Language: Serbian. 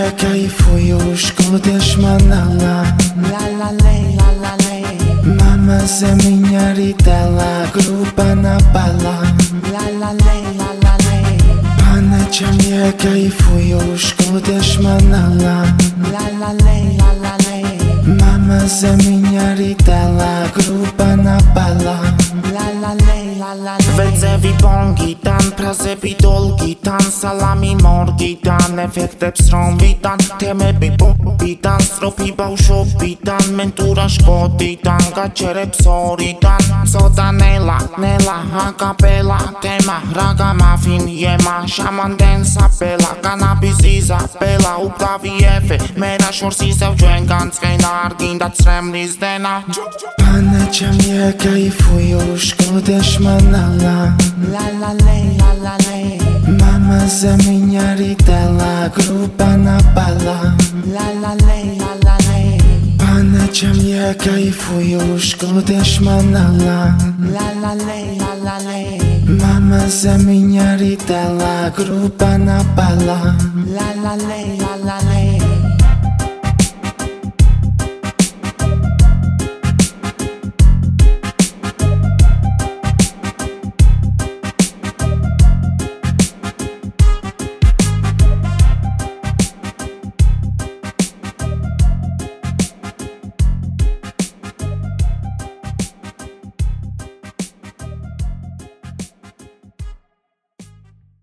ja kajfuję, szkodasz manala. Mama seminarita, la grupa napala. Paneciam ja kajfuję, szkodasz manala. Mama seminarita, la grupa napala. Vețevi bongitan, prazepi dolgitan, salami morgitan, efekte psrombitan, temepi popitan, stropi baușopitan, mentura școtitan, gacere psoritan, sotanela, nela, acapela, tema, raga mafin, yema, shaman densa pela, cannabis izapela, uplaviefe, mera șorsi sau dżengans, kejna argindat sremlis dena. Paneciam ja kajfuję, szkodasz manala. Mama seminarita, la grupa napala. Paneciam ja kajfuję, szkodasz manala. Mama seminarita, la grupa napala.